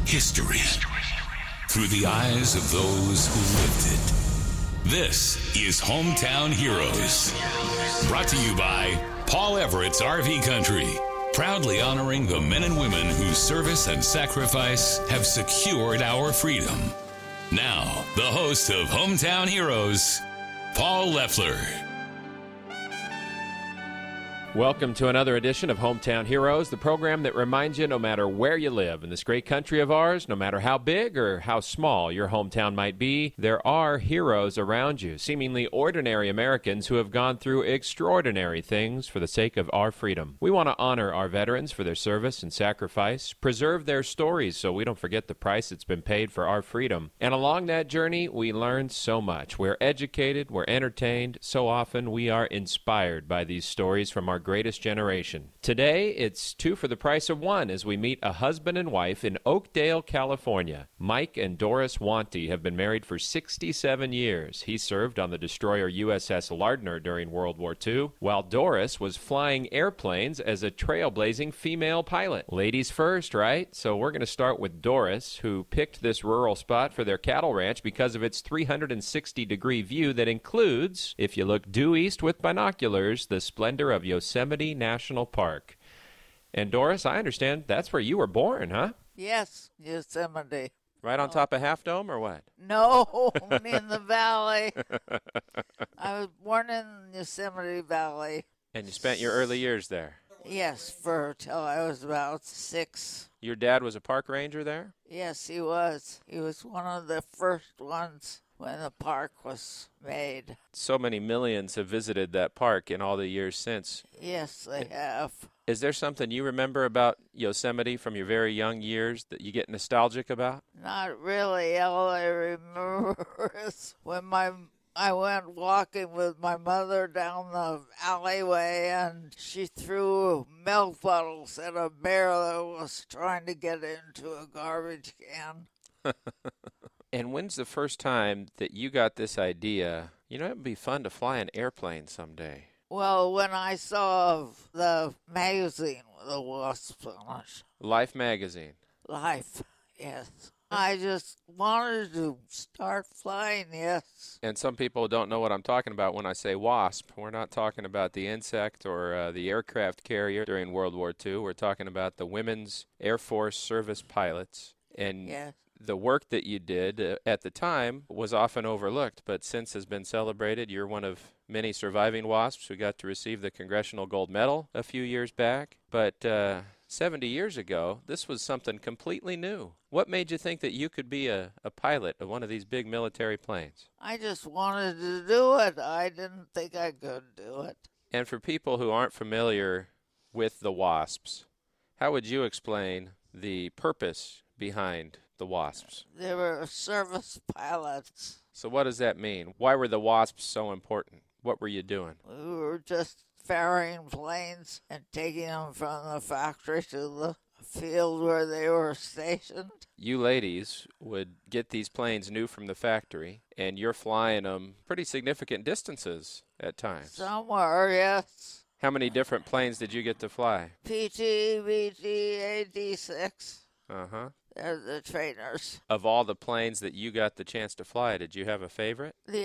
history through the eyes of those who lived it. This is Hometown Heroes, brought to you by Paul Everett's RV Country, proudly honoring the men and women whose service and sacrifice have secured our freedom. Now, the host of Hometown Heroes, Paul Leffler. Welcome to another edition of Hometown Heroes, the program that reminds you no matter where you live in this great country of ours, no matter how big or how small your hometown might be, there are heroes around you, seemingly ordinary Americans who have gone through extraordinary things for the sake of our freedom. We want to honor our veterans for their service and sacrifice, preserve their stories so we don't forget the price that's been paid for our freedom. And along that journey, we learn so much. We're educated, we're entertained. So often we are inspired by these stories from our greatest generation. Today, it's two for the price of one as we meet a husband and wife in Oakdale, California. Mike and Doris Wanty have been married for 67 years. He served on the destroyer USS Lardner during World War II, while Doris was flying airplanes as a trailblazing female pilot. Ladies first, right? So we're going to start with Doris, who picked this rural spot for their cattle ranch because of its 360-degree view that includes, if you look due east with binoculars, the splendor of Yosemite National Park. And Doris, I understand that's where you were born, huh? Yes, Yosemite. Right on top of Half Dome, or what? No, in the valley. I was born in Yosemite Valley. And you spent your early years there? Yes, till I was about 6. Your dad was a park ranger there? Yes, he was. He was one of the first ones when the park was made. So many millions have visited that park in all the years since. Yes, they have. Is there something you remember about Yosemite from your very young years that you get nostalgic about? Not really. All I remember is when I went walking with my mother down the alleyway, and she threw milk bottles at a bear that was trying to get into a garbage can. And when's the first time that you got this idea, it would be fun to fly an airplane someday? Well, when I saw the magazine with the wasps on it. Life magazine. Life, yes. I just wanted to start flying, yes. And some people don't know what I'm talking about when I say wasp. We're not talking about the insect or the aircraft carrier during World War II. We're talking about the Women's Air Force Service pilots. And yes. The work that you did at the time was often overlooked, but since has been celebrated. You're one of many surviving WASPs who got to receive the Congressional Gold Medal a few years back. But 70 years ago, this was something completely new. What made you think that you could be a pilot of one of these big military planes? I just wanted to do it. I didn't think I could do it. And for people who aren't familiar with the WASPs, how would you explain the purpose behind the WASPs? They were service pilots. So what does that mean? Why were the WASPs so important? What were you doing? We were just ferrying planes and taking them from the factory to the field where they were stationed. You ladies would get these planes new from the factory, and you're flying them pretty significant distances at times. Somewhere, yes. How many different planes did you get to fly? PT, BT, AD-6. Uh-huh. They're the trainers. Of all the planes that you got the chance to fly, did you have a favorite? The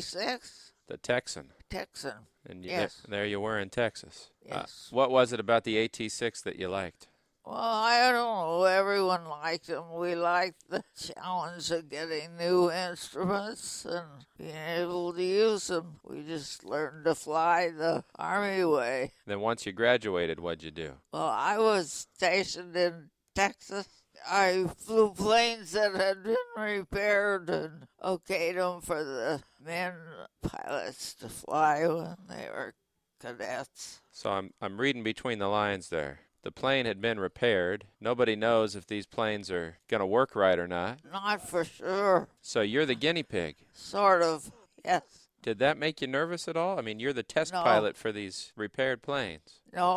AT-6. The Texan. Texan. And yes. There you were in Texas. Yes. What was it about the AT-6 that you liked? Well, I don't know. Everyone liked them. We liked the challenge of getting new instruments and being able to use them. We just learned to fly the Army way. Then once you graduated, what'd you do? Well, I was stationed in Texas. I flew planes that had been repaired and okayed them for the men pilots to fly when they were cadets. So I'm reading between the lines there. The plane had been repaired. Nobody knows if these planes are going to work right or not. Not for sure. So you're the guinea pig. Sort of, yes. Did that make you nervous at all? I mean, you're the test pilot for these repaired planes. No,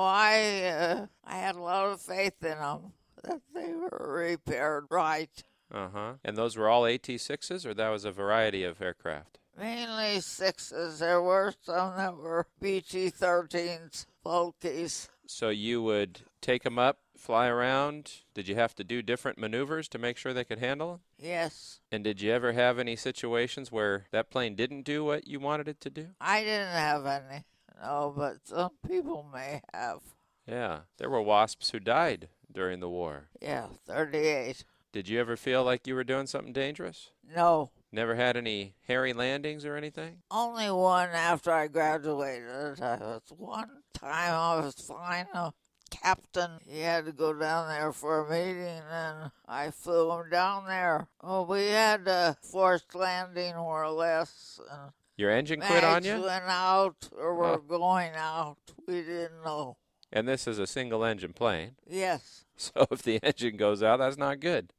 I had a lot of faith in them, that they were repaired right. Uh-huh. And those were all AT-6s, or that was a variety of aircraft? Mainly 6s. There were some that were BT-13s, bulkies. So you would take them up fly around? Did you have to do different maneuvers to make sure they could handle them? Yes. And did you ever have any situations where that plane didn't do what you wanted it to do? I didn't have any. No, but some people may have. Yeah, there were wasps who died during the war. Yeah, 38. Did you ever feel like you were doing something dangerous? No. Never had any hairy landings or anything? Only one after I graduated. One time I was flying a captain. He had to go down there for a meeting, and I flew him down there. Oh, we had a forced landing, more or less. And your engine quit on you? went out or were going out. We didn't know. And this is a single-engine plane. Yes. So if the engine goes out, that's not good.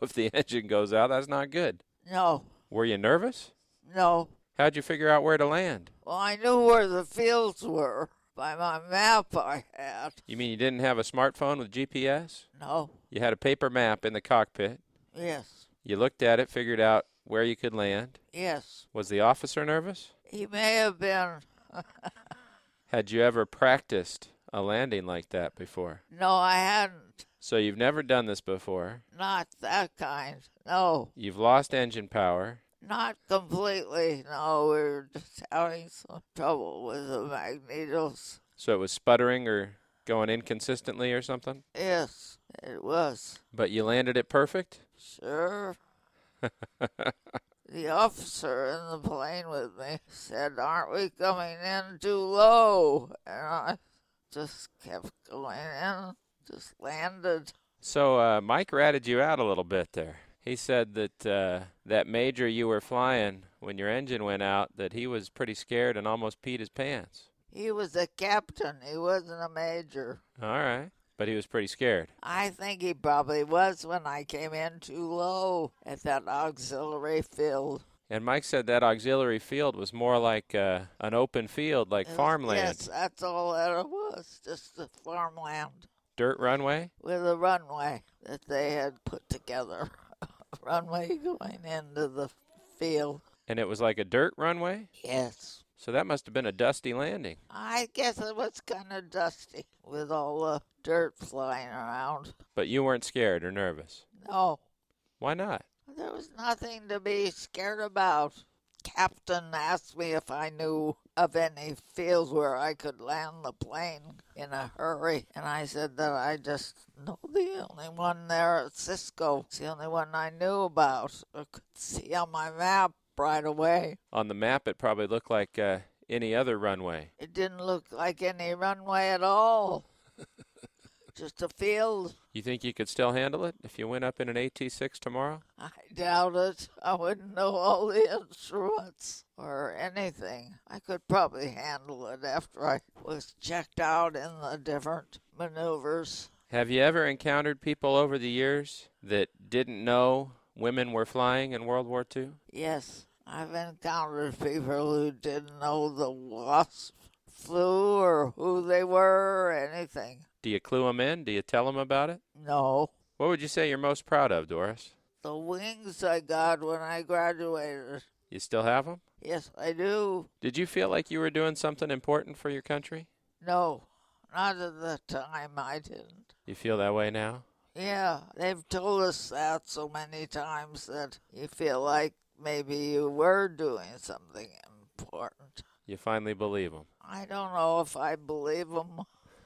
No. Were you nervous? No. How'd you figure out where to land? Well, I knew where the fields were by my map I had. You mean you didn't have a smartphone with GPS? No. You had a paper map in the cockpit. Yes. You looked at it, figured out where you could land. Yes. Was the officer nervous? He may have been. Had you ever practiced a landing like that before? No, I hadn't. So you've never done this before? Not that kind. No. You've lost engine power. Not completely. No, we were just having some trouble with the magnetos. So it was sputtering or going inconsistently or something? Yes, it was. But you landed it perfect? Sure. The officer in the plane with me said, "Aren't we coming in too low?" And I just kept going in, just landed. So Mike ratted you out a little bit there. He said that that major you were flying when your engine went out, that he was pretty scared and almost peed his pants. He was a captain. He wasn't a major. All right. But he was pretty scared. I think he probably was when I came in too low at that auxiliary field. And Mike said that auxiliary field was more like an open field, like farmland. Yes, that's all that it was, just the farmland. Dirt runway? With a runway that they had put together. A runway going into the field. And it was like a dirt runway? Yes. So that must have been a dusty landing. I guess it was kind of dusty with all the dirt flying around. But you weren't scared or nervous? No. Why not? There was nothing to be scared about. Captain asked me if I knew of any fields where I could land the plane in a hurry, and I said that I just know the only one there at Cisco. It's the only one I knew about. I could see on my map right away. On the map, it probably looked like any other runway. It didn't look like any runway at all. Just a field. You think you could still handle it if you went up in an AT-6 tomorrow? I doubt it. I wouldn't know all the instruments or anything. I could probably handle it after I was checked out in the different maneuvers. Have you ever encountered people over the years that didn't know women were flying in World War II? Yes. I've encountered people who didn't know the wasp flew or who they were or anything. Do you clue them in? Do you tell them about it? No. What would you say you're most proud of, Doris? The wings I got when I graduated. You still have them? Yes, I do. Did you feel like you were doing something important for your country? No, not at the time I didn't. You feel that way now? Yeah, they've told us that so many times that you feel like maybe you were doing something important. You finally believe them? I don't know if I believe them.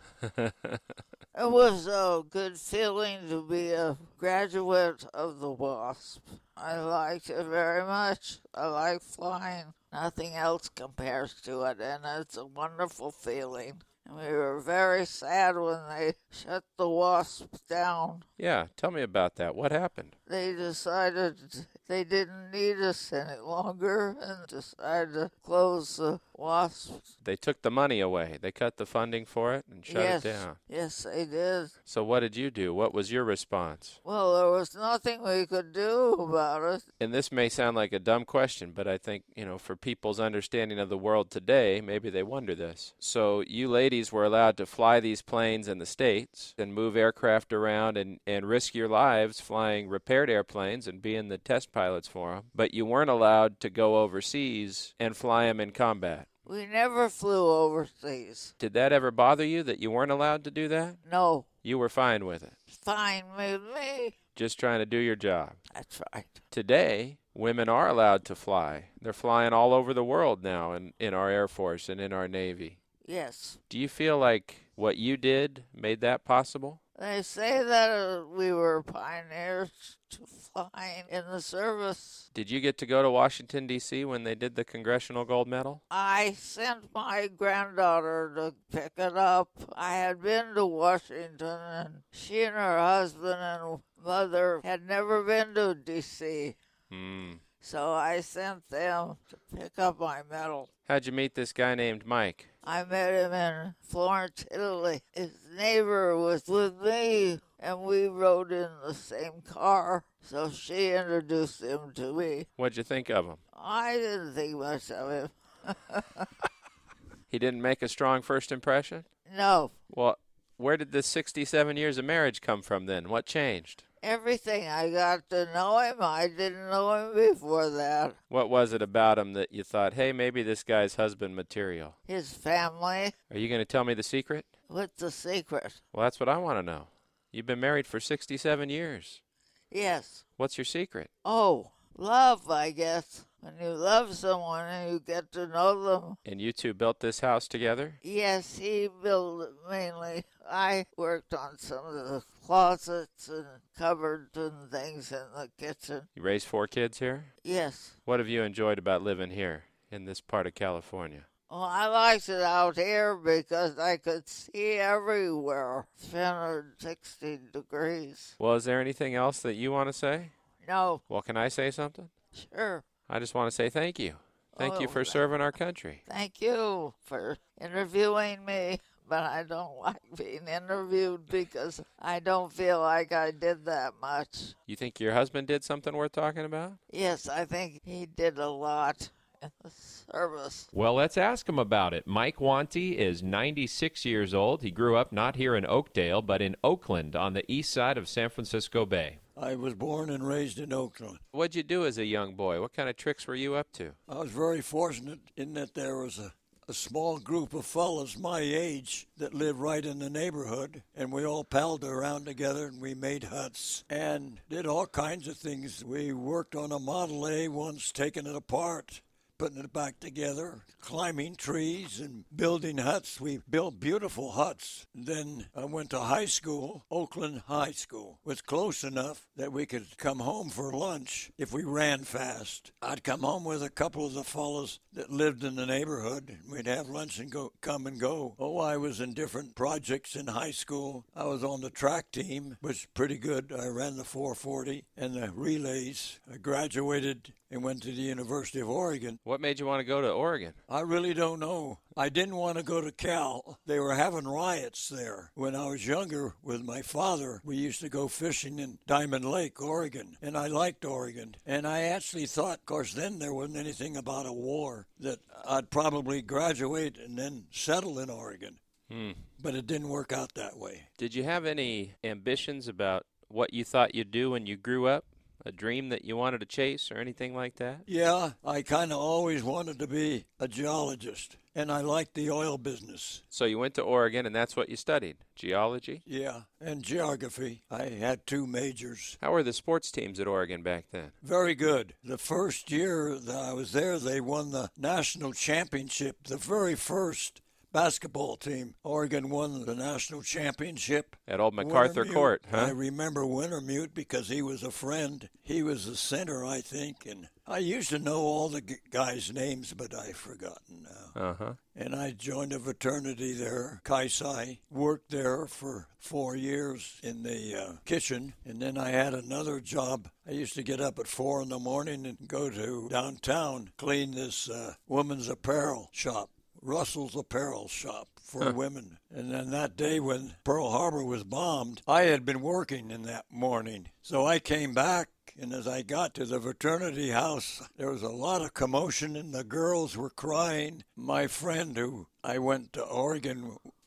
It was a good feeling to be a graduate of the WASP. I liked it very much. I like flying. Nothing else compares to it, and it's a wonderful feeling. And we were very sad when they shut the WASP down. Yeah, tell me about that. What happened? They decided they didn't need us any longer and decided to close the WASP. They took the money away. They cut the funding for it and shut it down. Yes, they did. So what did you do? What was your response? Well, there was nothing we could do about it. And this may sound like a dumb question, but I think, for people's understanding of the world today, maybe they wonder this. So you ladies were allowed to fly these planes in the States and move aircraft around and risk your lives flying repaired airplanes and being the test pilots for them, but you weren't allowed to go overseas and fly them in combat. We never flew overseas. Did that ever bother you that you weren't allowed to do that? No. You were fine with it. Fine with me. Just trying to do your job. That's right. Today, women are allowed to fly. They're flying all over the world now in our Air Force and in our Navy. Yes. Do you feel like what you did made that possible? They say that we were pioneers to flying in the service. Did you get to go to Washington, D.C. when they did the Congressional Gold Medal? I sent my granddaughter to pick it up. I had been to Washington, and she and her husband and mother had never been to D.C. So I sent them to pick up my medal. How'd you meet this guy named Mike? I met him in Florence, Italy. His neighbor was with me, and we rode in the same car, so she introduced him to me. What'd you think of him? I didn't think much of him. He didn't make a strong first impression? No. Well, where did this 67 years of marriage come from then? What changed? Everything. I got to know him. I didn't know him before that. What was it about him that you thought, hey, maybe this guy's husband material? His family. Are you going to tell me the secret? What's the secret? Well, that's what I want to know. You've been married for 67 years. Yes. What's your secret? Oh, love, I guess. When you love someone and you get to know them. And you two built this house together? Yes, he built it mainly. I worked on some of the closets and cupboards and things in the kitchen. You raised 4 kids here? Yes. What have you enjoyed about living here in this part of California? Well, I liked it out here because I could see everywhere. 360 degrees. Well, is there anything else that you want to say? No. Well, can I say something? Sure. I just want to say thank you. Thank you for serving our country. Thank you for interviewing me, but I don't like being interviewed because I don't feel like I did that much. You think your husband did something worth talking about? Yes, I think he did a lot in the service. Well, let's ask him about it. Mike Wanty is 96 years old. He grew up not here in Oakdale, but in Oakland on the east side of San Francisco Bay. I was born and raised in Oakland. What'd you do as a young boy? What kind of tricks were you up to? I was very fortunate in that there was a small group of fellas my age that lived right in the neighborhood, and we all palled around together, and we made huts and did all kinds of things. We worked on a Model A once, taking it apart, putting it back together, climbing trees and building huts. We built beautiful huts. Then I went to high school. Oakland High School was close enough that we could come home for lunch if we ran fast. I'd come home with a couple of the fellows that lived in the neighborhood. We'd have lunch and come and go. Oh, I was in different projects in high school. I was on the track team, which was pretty good. I ran the 440 and the relays. I graduated and went to the University of Oregon. What made you want to go to Oregon? I really don't know. I didn't want to go to Cal. They were having riots there. When I was younger with my father, we used to go fishing in Diamond Lake, Oregon, and I liked Oregon. And I actually thought, of course, then there wasn't anything about a war, that I'd probably graduate and then settle in Oregon. But it didn't work out that way. Did you have any ambitions about what you thought you'd do when you grew up? A dream that you wanted to chase or anything like that? Yeah, I kind of always wanted to be a geologist, and I liked the oil business. So you went to Oregon, and that's what you studied, geology? Yeah, and geography. I had 2 majors. How were the sports teams at Oregon back then? Very good. The first year that I was there, they won the national championship, the very first basketball team. Oregon won the national championship. At old MacArthur Court, huh? I remember Wintermute because he was a friend. He was the center, I think, and I used to know all the guys' names, but I've forgotten now. Uh-huh. And I joined a fraternity there, Chi Psi, worked there for 4 years in the kitchen, and then I had another job. I used to get up at 4 in the morning and go to downtown, clean this women's apparel shop. Russell's Apparel Shop for women. And then that day when Pearl Harbor was bombed, I had been working in that morning. So I came back, and as I got to the fraternity house, there was a lot of commotion, and the girls were crying. My friend, who I went to Oregon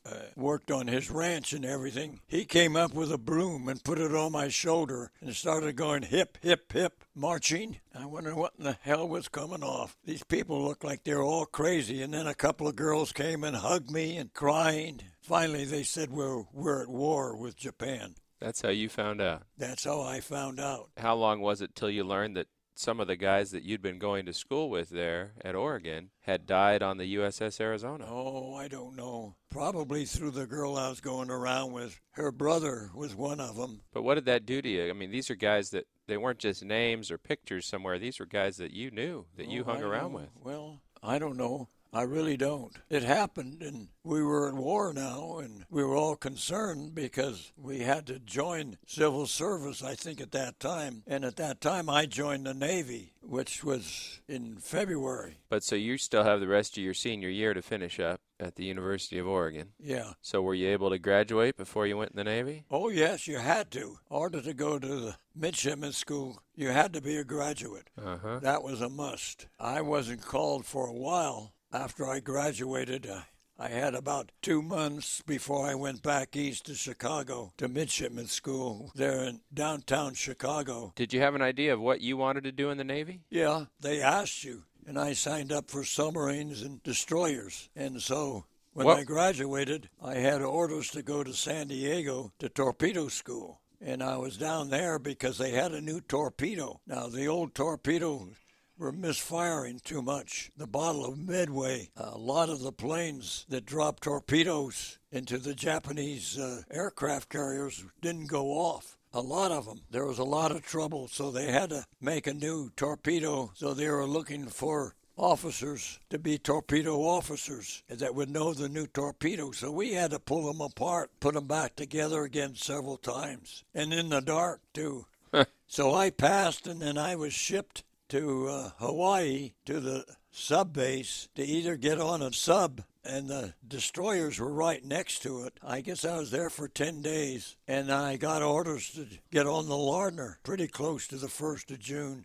worked on his ranch and everything, he came up with a broom and put it on my shoulder and started going hip, hip, hip, marching. I wonder what in the hell was coming off. These people looked like they were all crazy, and then a couple of girls came and hugged me and crying. Finally, they said we're at war with Japan. That's how you found out. That's how I found out. How long was it till you learned that some of the guys that you'd been going to school with there at Oregon had died on the USS Arizona? Oh, I don't know. Probably through the girl I was going around with. Her brother was one of them. But what did that do to you? I mean, these are guys that they weren't just names or pictures somewhere. These were guys that you knew, that you hung around with. Well, I don't know. I really don't. It happened, and we were at war now, and we were all concerned because we had to join civil service, I think, at that time. And at that time, I joined the Navy, which was in February. But so you still have the rest of your senior year to finish up at the University of Oregon. Yeah. So were you able to graduate before you went in the Navy? Oh, yes, you had to. In order to go to the midshipman school, you had to be a graduate. Uh-huh. That was a must. I wasn't called for a while. After I graduated, I had about 2 months before I went back east to Chicago to midshipman school there in downtown Chicago. Did you have an idea of what you wanted to do in the Navy? Yeah, they asked you, and I signed up for submarines and destroyers. And so when I graduated, I had orders to go to San Diego to torpedo school. And I was down there because they had a new torpedo. Now, the old torpedo were misfiring too much. The Battle of Midway, a lot of the planes that dropped torpedoes into the Japanese aircraft carriers didn't go off. A lot of them. There was a lot of trouble, so they had to make a new torpedo. So they were looking for officers to be torpedo officers that would know the new torpedo. So we had to pull them apart, put them back together again several times, and in the dark, too. So I passed, and then I was shipped to Hawaii, to the sub base, to either get on a sub, and the destroyers were right next to it. I guess I was there for 10 days, and I got orders to get on the Lardner pretty close to the 1st of June,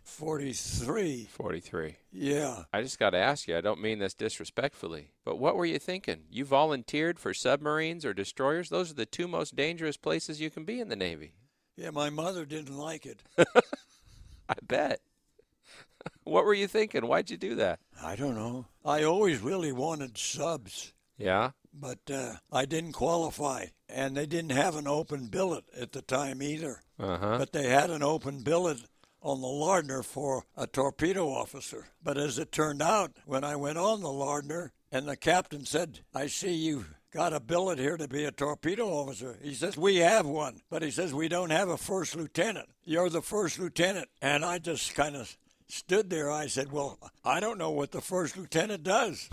43. 43. Yeah. I just got to ask you, I don't mean this disrespectfully, but what were you thinking? You volunteered for submarines or destroyers? Those are the two most dangerous places you can be in the Navy. Yeah, my mother didn't like it. I bet. What were you thinking? Why'd you do that? I don't know. I always really wanted subs. Yeah? But I didn't qualify, and they didn't have an open billet at the time either. Uh-huh. But they had an open billet on the Lardner for a torpedo officer. But as it turned out, when I went on the Lardner, and the captain said, "I see you got a billet here to be a torpedo officer." He says, "We have one," but he says, "We don't have a first lieutenant. You're the first lieutenant." And I just kind of stood there. I said, "Well, I don't know what the first lieutenant does."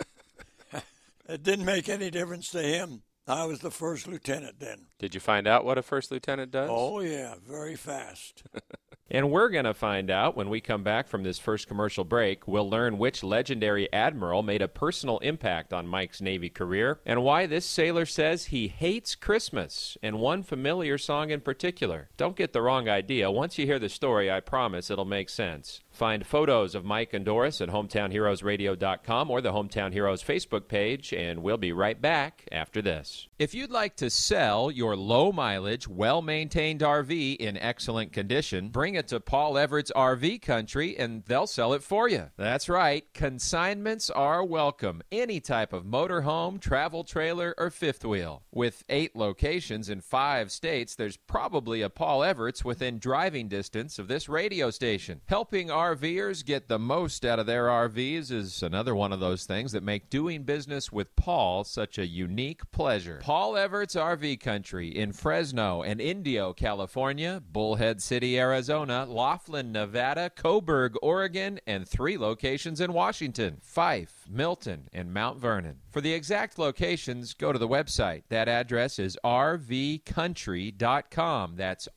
It didn't make any difference to him. I was the first lieutenant then. Did you find out what a first lieutenant does? Oh, yeah, very fast. And we're going to find out when we come back from this first commercial break. We'll learn which legendary admiral made a personal impact on Mike's Navy career and why this sailor says he hates Christmas and one familiar song in particular. Don't get the wrong idea. Once you hear the story, I promise it'll make sense. Find photos of Mike and Doris at HometownHeroesRadio.com or the Hometown Heroes Facebook page, and we'll be right back after this. If you'd like to sell your low-mileage, well-maintained RV in excellent condition, bring it to Paul Everett's RV Country, and they'll sell it for you. That's right. Consignments are welcome. Any type of motorhome, travel trailer, or fifth wheel. With 8 locations in 5 states, there's probably a Paul Everett's within driving distance of this radio station. Helping RVers get the most out of their RVs is another one of those things that make doing business with Paul such a unique pleasure. Paul Everett's RV Country in Fresno and Indio, California, Bullhead City, Arizona, Laughlin, Nevada, Coburg, Oregon, and 3 locations in Washington, Fife, Milton, and Mount Vernon. For the exact locations, go to the website. That address is rvcountry.com. That's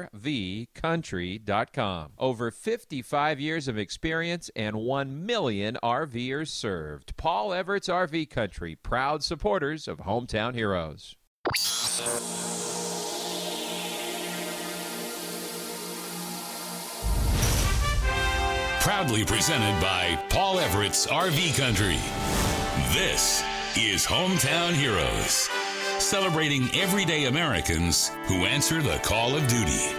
rvcountry.com. Over 55 years of experience and 1 million RVers served. Paul Everett's RV Country, proud supporters of Hometown Heroes. Proudly presented by Paul Everett's RV Country. This is Hometown Heroes. celebrating everyday Americans who answer the call of duty.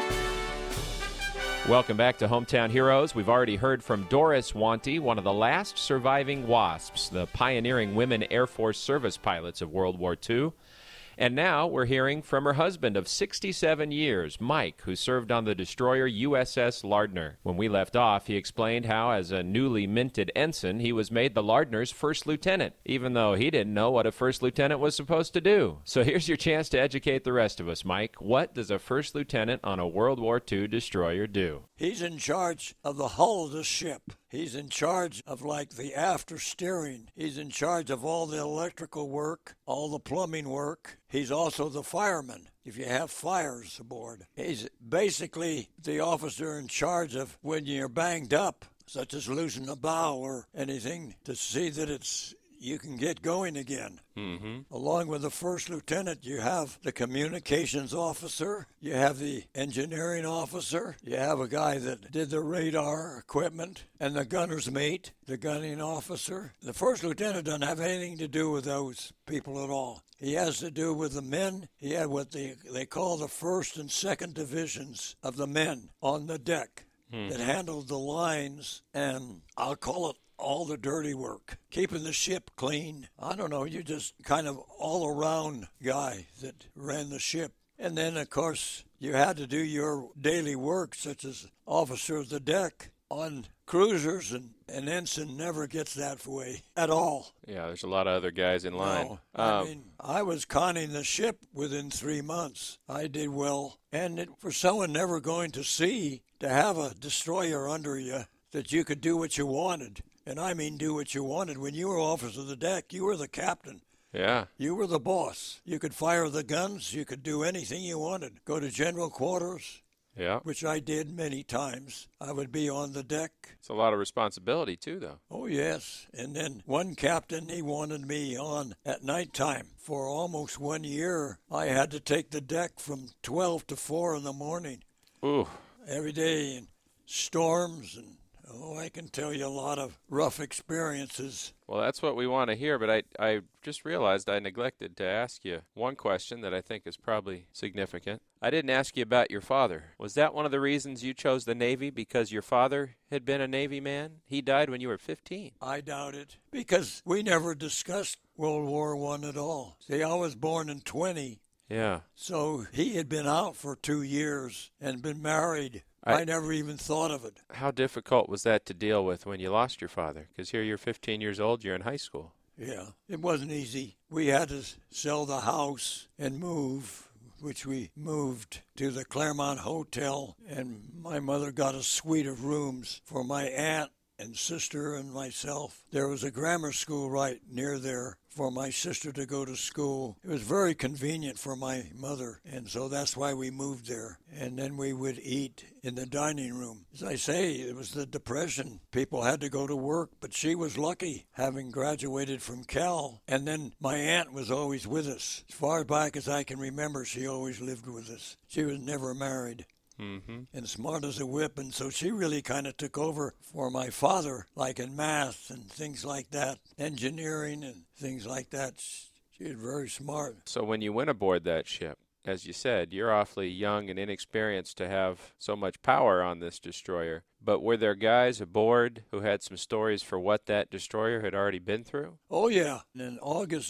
Welcome back to Hometown Heroes. We've already heard from Doris Wanty, one of the last surviving WASPs, the pioneering women Air Force service pilots of World War II. And now we're hearing from her husband of 67 years, Mike, who served on the destroyer USS Lardner. When we left off, he explained how, as a newly minted ensign, he was made the Lardner's first lieutenant, even though he didn't know what a first lieutenant was supposed to do. So here's your chance to educate the rest of us, Mike. What does a first lieutenant on a World War II destroyer do? He's in charge of the hull of the ship. He's in charge of, like, the after steering. He's in charge of all the electrical work, all the plumbing work. He's also the fireman if you have fires aboard. He's basically the officer in charge of when you're banged up, such as losing a bow or anything, to see that you can get going again. Mm-hmm. Along with the first lieutenant, you have the communications officer, you have the engineering officer, you have a guy that did the radar equipment, and the gunner's mate, the gunning officer. The first lieutenant doesn't have anything to do with those people at all. He has to do with the men. He had what they call the first and second divisions of the men on the deck that handled the lines, and I'll call it all the dirty work, keeping the ship clean. I don't know, you're just kind of all-around guy that ran the ship. And then, of course, you had to do your daily work, such as officer of the deck. On cruisers, an ensign never gets that way at all. Yeah, there's a lot of other guys in line. No, I mean, I was conning the ship within 3 months. I did well. And for someone never going to sea, to have a destroyer under you, that you could do what you wanted. And I mean do what you wanted. When you were officer of the deck, you were the captain. Yeah. You were the boss. You could fire the guns. You could do anything you wanted. Go to general quarters. Yeah. Which I did many times. I would be on the deck. It's a lot of responsibility, too, though. Oh, yes. And then one captain, he wanted me on at nighttime. For almost 1 year, I had to take the deck from 12 to 4 in the morning. Ooh. Every day, in storms, and I can tell you a lot of rough experiences. Well, that's what we want to hear, but I just realized I neglected to ask you one question that I think is probably significant. I didn't ask you about your father. Was that one of the reasons you chose the Navy, because your father had been a Navy man? He died when you were 15. I doubt it, because we never discussed World War I at all. See, I was born in 1920. Yeah. So he had been out for 2 years and been married. I never even thought of it. How difficult was that to deal with when you lost your father? Because here you're 15 years old, you're in high school. Yeah, it wasn't easy. We had to sell the house and move, which we moved to the Claremont Hotel, and my mother got a suite of rooms for my aunt and sister and myself. There was a grammar school right near there for my sister to go to school. It was very convenient for my mother, and so that's why we moved there. And then we would eat in the dining room. As I say, it was the Depression. People had to go to work, but she was lucky, having graduated from Cal. And then my aunt was always with us. As far back as I can remember, she always lived with us. She was never married. Mm-hmm. And smart as a whip, and so she really kind of took over for my father, like in math and things like that, engineering and things like that. She was very smart. So when you went aboard that ship, as you said, you're awfully young and inexperienced to have so much power on this destroyer. But were there guys aboard who had some stories for what that destroyer had already been through? Oh, yeah. In August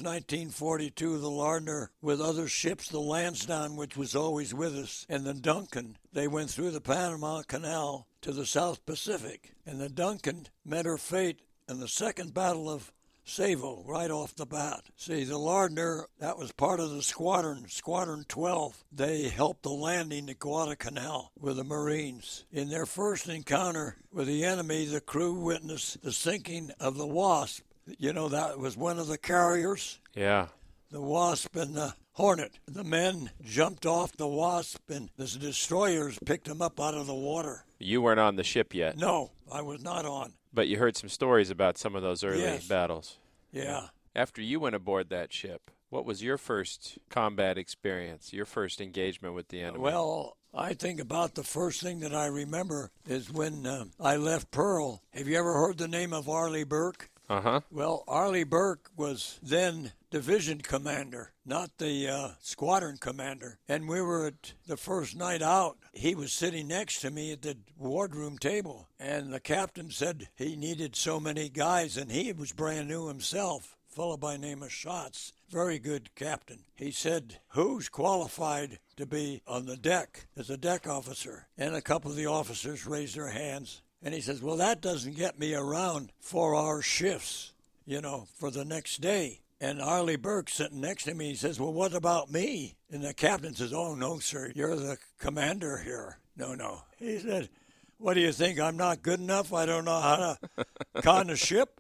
1942, the Lardner, with other ships, the Lansdowne, which was always with us, and the Duncan, they went through the Panama Canal to the South Pacific. And the Duncan met her fate in the Second Battle of Savo, right off the bat. See, the Lardner, that was part of the squadron, Squadron 12. They helped the landing at Guadalcanal with the Marines. In their first encounter with the enemy, the crew witnessed the sinking of the Wasp. You know, that was one of the carriers. Yeah. The Wasp and the Hornet. The men jumped off the Wasp, and the destroyers picked them up out of the water. You weren't on the ship yet? No, I was not on. But you heard some stories about some of those early battles. Yeah. After you went aboard that ship, what was your first combat experience, your first engagement with the enemy? Well, I think about the first thing that I remember is when I left Pearl. Have you ever heard the name of Arleigh Burke? Uh-huh. Well, Arleigh Burke was then division commander, not the squadron commander. And we were at the first night out. He was sitting next to me at the wardroom table. And the captain said he needed so many guys, and he was brand new himself, a fellow by the name of Schatz. Very good captain. He said, who's qualified to be on the deck as a deck officer? And a couple of the officers raised their hands. And he says, well, that doesn't get me around 4-hour shifts, for the next day. And Arleigh Burke sitting next to me, he says, well, what about me? And the captain says, oh, no, sir, you're the commander here. No. He said, what do you think? I'm not good enough? I don't know how to con a ship?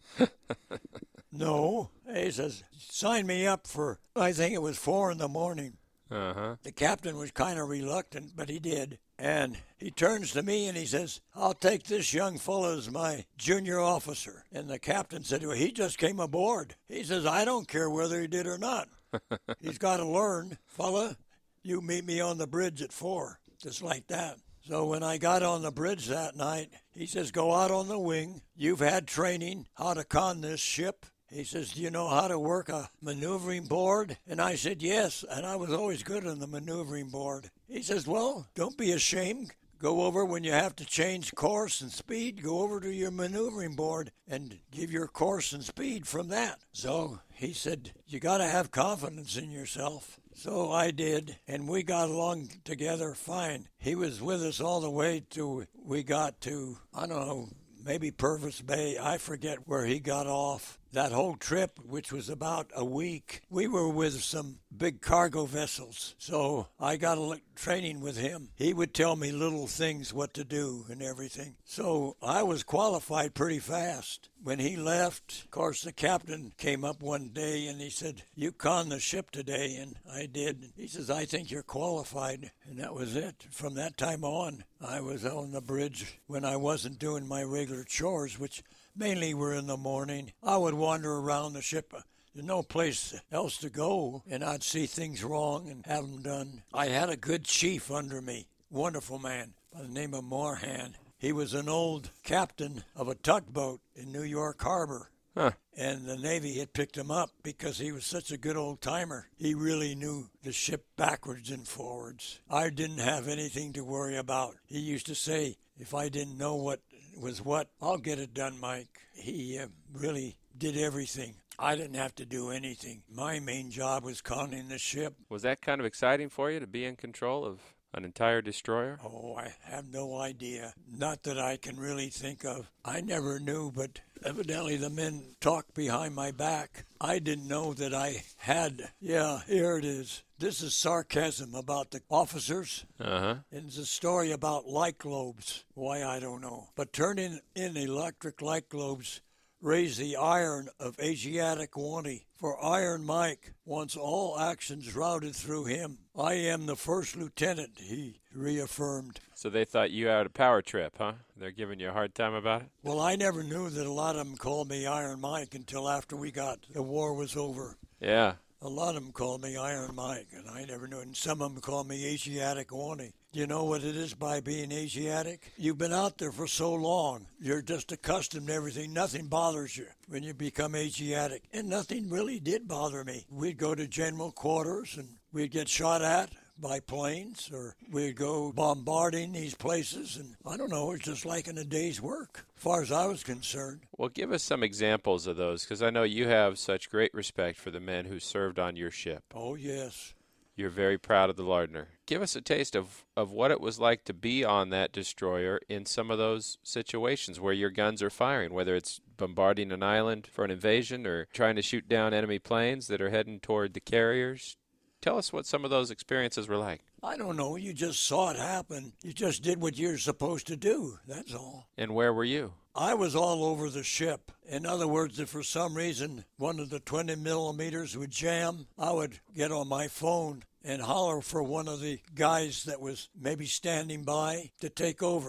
No. He says, sign me up for, I think it was 4 in the morning. Uh-huh. The captain was kind of reluctant, but he did. And he turns to me and he says, I'll take this young fellow as my junior officer. And the captain said, well, he just came aboard. He says, I don't care whether he did or not. He's got to learn. Fella, you meet me on the bridge at 4, just like that. So when I got on the bridge that night, he says, go out on the wing. You've had training how to con this ship. He says, do you know how to work a maneuvering board? And I said, yes, and I was always good on the maneuvering board. He says, well, don't be ashamed. Go over when you have to change course and speed. Go over to your maneuvering board and give your course and speed from that. So he said, you got to have confidence in yourself. So I did, and we got along together fine. He was with us all the way till we got to, I don't know, maybe Purvis Bay. I forget where he got off. That whole trip, which was about a week, we were with some big cargo vessels. So I got a training with him. He would tell me little things, what to do and everything. So I was qualified pretty fast. When he left, of course, the captain came up one day and he said, you conned the ship today, and I did. He says, I think you're qualified. And that was it. From that time on, I was on the bridge when I wasn't doing my regular chores, which mainly were in the morning. I would wander around the ship. There's no place else to go, and I'd see things wrong and have them done. I had a good chief under me, wonderful man by the name of Moorhan. He was an old captain of a tugboat in New York Harbor. Huh. And the Navy had picked him up because he was such a good old-timer. He really knew the ship backwards and forwards. I didn't have anything to worry about. He used to say, if I didn't know what was what, I'll get it done, Mike. He really did everything. I didn't have to do anything. My main job was conning the ship. Was that kind of exciting for you to be in control of an entire destroyer? Oh, I have no idea. Not that I can really think of. I never knew, but evidently the men talked behind my back. I didn't know that I had. Yeah, here it is. This is sarcasm about the officers. Uh-huh. And it's a story about light globes. Why, I don't know. But turning in electric light globes raised the iron of Asiatic Wanty. For Iron Mike wants all actions routed through him. I am the first lieutenant, he reaffirmed. So they thought you had a power trip, huh? They're giving you a hard time about it? Well, I never knew that a lot of them called me Iron Mike until after the war was over. Yeah. A lot of them called me Iron Mike, and I never knew it. And some of them called me Asiatic Wanty. Do you know what it is by being Asiatic? You've been out there for so long. You're just accustomed to everything. Nothing bothers you when you become Asiatic. And nothing really did bother me. We'd go to general quarters, and we'd get shot at by planes, or we'd go bombarding these places, and I don't know, it's just like in a day's work, as far as I was concerned. Well, give us some examples of those, because I know you have such great respect for the men who served on your ship. Oh, yes. You're very proud of the Lardner. Give us a taste of what it was like to be on that destroyer in some of those situations where your guns are firing, whether it's bombarding an island for an invasion or trying to shoot down enemy planes that are heading toward the carriers. Tell us what some of those experiences were like. I don't know. You just saw it happen. You just did what you're supposed to do. That's all. And where were you? I was all over the ship. In other words, if for some reason one of the 20 millimeters would jam, I would get on my phone and holler for one of the guys that was maybe standing by to take over. There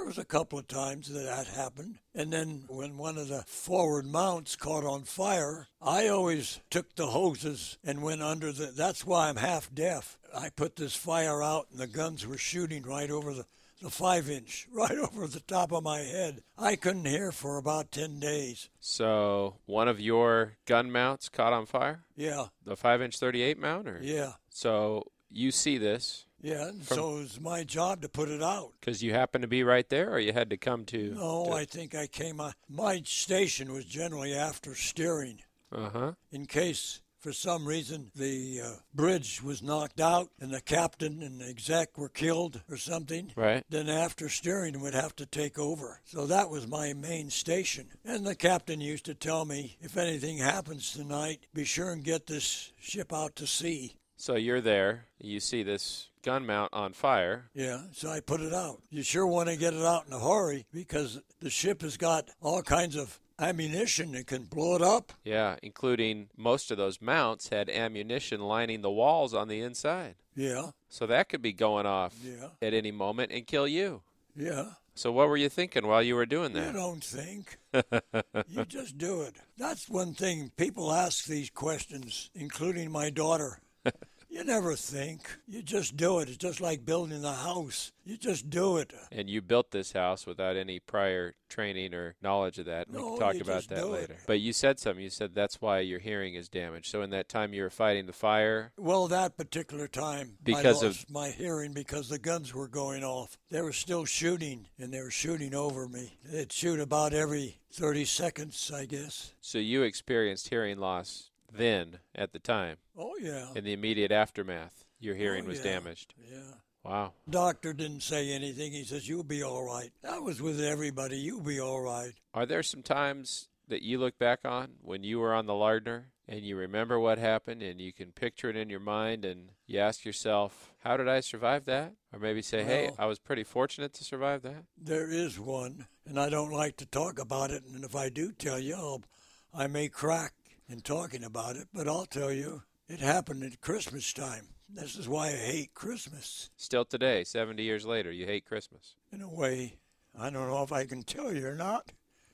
was a couple of times that happened. And then when one of the forward mounts caught on fire, I always took the hoses and went under that's why I'm half deaf. I put this fire out and the guns were shooting right over the 5-inch, right over the top of my head. I couldn't hear for about 10 days. So one of your gun mounts caught on fire? Yeah. The 5-inch 38 mount? Or? Yeah. So you see this? Yeah, and so it was my job to put it out. Because you happened to be right there, or you had to come to? No, I think I came out. My station was generally after steering. Uh-huh. In case, for some reason, the bridge was knocked out and the captain and the exec were killed or something. Right. Then after steering would have to take over. So that was my main station. And the captain used to tell me, if anything happens tonight, be sure and get this ship out to sea. So you're there. You see this gun mount on fire. Yeah, so I put it out. You sure want to get it out in a hurry because the ship has got all kinds of ammunition that can blow it up. Yeah, including most of those mounts had ammunition lining the walls on the inside. Yeah. So that could be going off Yeah. at any moment and kill you. Yeah. So what were you thinking while you were doing You that? don't think. You just do it. That's one thing. People ask these questions, including my daughter. You never think. You just do it. It's just like building a house. You just do it. And you built this house without any prior training or knowledge of that. We No, can talk you about just that do it. later. But you said something. You said that's why your hearing is damaged. So in that time you were fighting the fire? Well, that particular time, Because I lost my hearing because the guns were going off. They were still shooting, and they were shooting over me. They'd shoot about every 30 seconds, I guess. So you experienced hearing loss then, at the time, Oh, yeah. in the immediate aftermath. Your hearing Oh, was yeah. damaged. Yeah. Wow. Doctor didn't say anything. He says, you'll be all right. That was with everybody. You'll be all right. Are there some times that you look back on when you were on the Lardner and you remember what happened and you can picture it in your mind and you ask yourself, how did I survive that? Or maybe say, hey, Well, I was pretty fortunate to survive that? There is one, and I don't like to talk about it. And if I do tell you, I may crack in talking about it. But I'll tell you, it happened at Christmas time. This is why I hate Christmas. Still today, 70 years later, you hate Christmas. In a way, I don't know if I can tell you or not.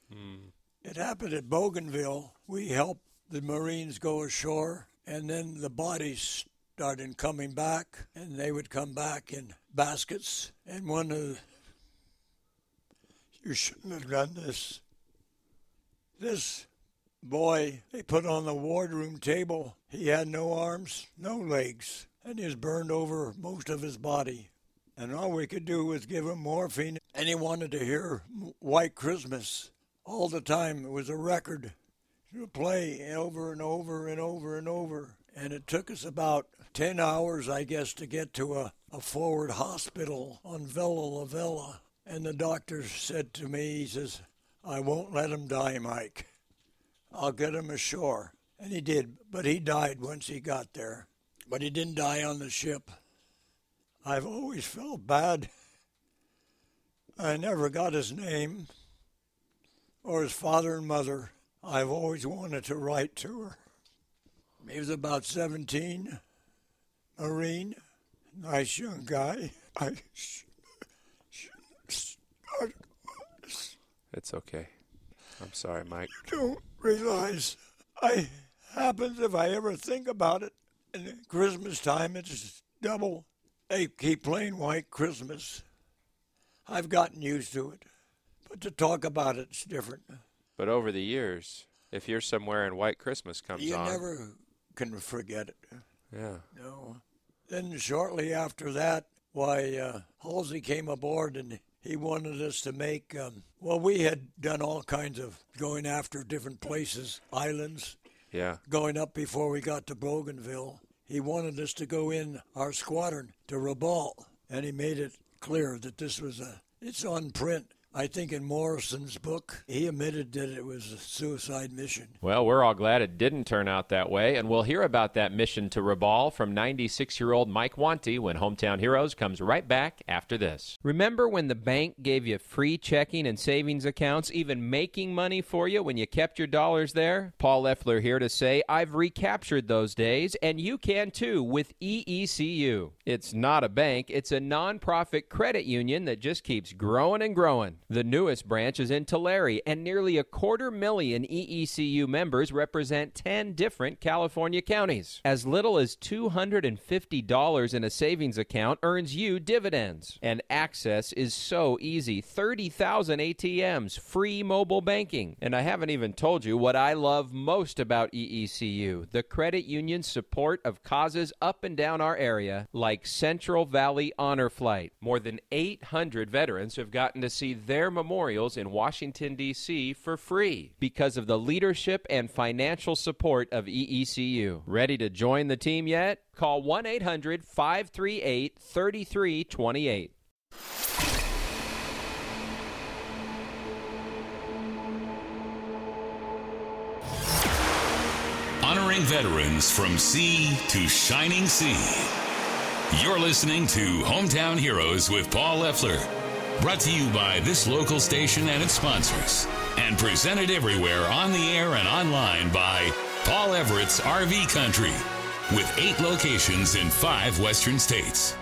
It happened at Bougainville. We helped the Marines go ashore, and then the bodies started coming back, and they would come back in baskets. And one of the, you shouldn't have done this. This boy, they put on the wardroom table. He had no arms, no legs, and he was burned over most of his body. And all we could do was give him morphine, and he wanted to hear White Christmas all the time. It was a record to play over and over and over and over. And it took us about 10 hours, I guess, to get to a forward hospital on Villa La Vella. And the doctor said to me, he says, I won't let him die, Mike. I'll get him ashore. And he did, but he died once he got there. But he didn't die on the ship. I've always felt bad. I never got his name or his father and mother. I've always wanted to write to her. He was about 17, Marine, nice young guy. I shouldn't start this. It's okay. I'm sorry, Mike. Don't realize I happens if I ever think about it. And at Christmas time, it's double. They keep playing White Christmas. I've gotten used to it. But to talk about it's different. But over the years, if you're somewhere and White Christmas comes You on. never can forget it. Yeah. No. Then shortly after that, Halsey came aboard and he wanted us to make, we had done all kinds of going after different places, islands, Yeah. going up before we got to Bougainville. He wanted us to go in our squadron to Rabaul, and he made it clear that this was it's on print. I think in Morrison's book, he admitted that it was a suicide mission. Well, we're all glad it didn't turn out that way, and we'll hear about that mission to Rabaul from 96-year-old Mike Wanty when Hometown Heroes comes right back after this. Remember when the bank gave you free checking and savings accounts, even making money for you when you kept your dollars there? Paul Leffler here to say I've recaptured those days, and you can too with EECU. It's not a bank, it's a nonprofit credit union that just keeps growing and growing. The newest branch is in Tulare, and nearly 250,000 EECU members represent 10 different California counties. As little as $250 in a savings account earns you dividends. And access is so easy. 30,000 ATMs, free mobile banking. And I haven't even told you what I love most about EECU, the credit union's support of causes up and down our area, like Central Valley Honor Flight. More than 800 veterans have gotten to see their memorials in Washington, D.C. for free because of the leadership and financial support of EECU. Ready to join the team yet? Call 1-800-538-3328. Honoring veterans from sea to shining sea. You're listening to Hometown Heroes with Paul Leffler. Brought to you by this local station and its sponsors. And presented everywhere on the air and online by Paul Everett's RV Country, with 8 locations in 5 western states.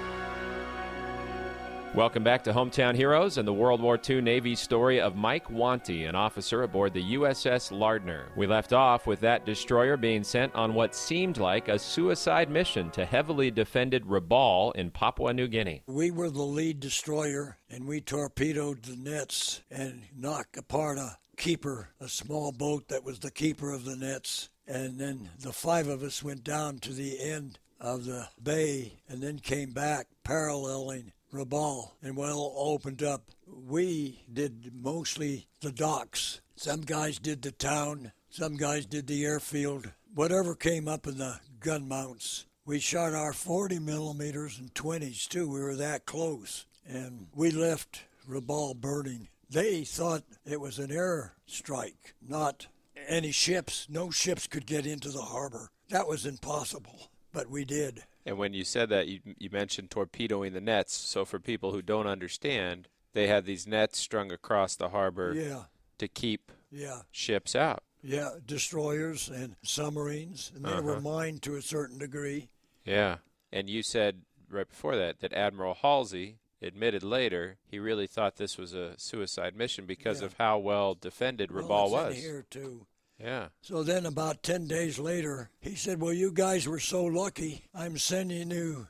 Welcome back to Hometown Heroes and the World War II Navy story of Mike Wanty, an officer aboard the USS Lardner. We left off with that destroyer being sent on what seemed like a suicide mission to heavily defended Rabaul in Papua New Guinea. We were the lead destroyer, and we torpedoed the nets and knocked apart a keeper, a small boat that was the keeper of the nets. And then the 5 of us went down to the end of the bay and then came back paralleling Rabaul, and well opened up. We did mostly the docks. Some guys did the town. Some guys did the airfield. Whatever came up in the gun mounts. We shot our 40 millimeters and 20s too. We were that close. And we left Rabaul burning. They thought it was an air strike, not any ships. No ships could get into the harbor. That was impossible, but we did. And when you said that, you mentioned torpedoing the nets. So for people who don't understand, they had these nets strung across the harbor to keep ships out. Yeah, destroyers and submarines, and they were mined to a certain degree. Yeah, and you said right before that Admiral Halsey admitted later he really thought this was a suicide mission because of how well defended Rabaul was. In here too. Yeah. So then about 10 days later, he said, well, you guys were so lucky. I'm sending you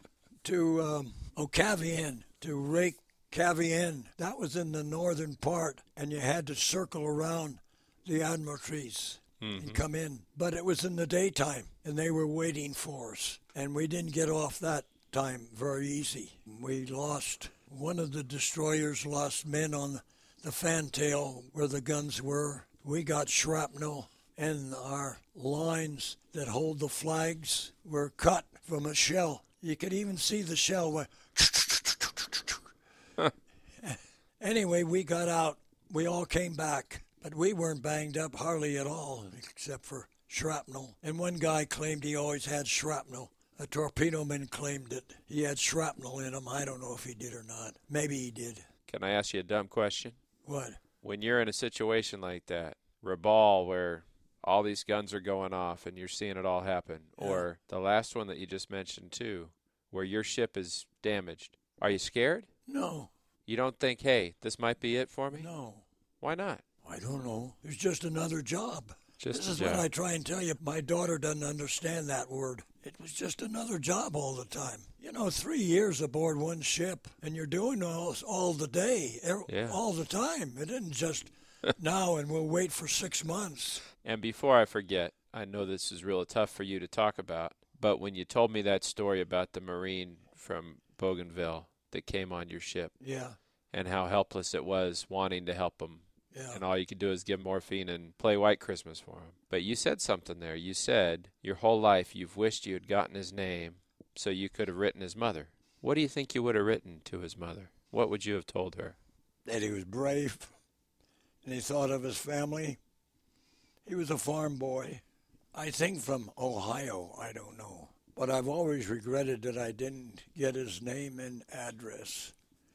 to Ocavian, to Reykjavik. That was in the northern part, and you had to circle around the Admiralties and come in. But it was in the daytime, and they were waiting for us. And we didn't get off that time very easy. We lost, one of the destroyers lost men on the fantail where the guns were. We got shrapnel, and our lines that hold the flags were cut from a shell. You could even see the shell went. Anyway, we got out. We all came back, but we weren't banged up hardly at all, except for shrapnel. And one guy claimed he always had shrapnel. A torpedo man claimed that he had shrapnel in him. I don't know if he did or not. Maybe he did. Can I ask you a dumb question? What? When you're in a situation like that, Rabaul, where all these guns are going off and you're seeing it all happen, or the last one that you just mentioned too, where your ship is damaged, are you scared? No. You don't think, hey, this might be it for me? No. Why not? I don't know. It's just another job. This is what I try and tell you. My daughter doesn't understand that word. It was just another job all the time. 3 years aboard one ship, and you're doing all the day, all the time. It isn't just now and we'll wait for 6 months. And before I forget, I know this is really tough for you to talk about, but when you told me that story about the Marine from Bougainville that came on your ship, and how helpless it was wanting to help him, and all you could do is give morphine and play White Christmas for him. But you said something there. You said your whole life you've wished you had gotten his name so you could have written his mother. What do you think you would have written to his mother? What would you have told her? that he was brave, and he thought of his family. He was a farm boy, I think from Ohio, I don't know. But I've always regretted that I didn't get his name and address.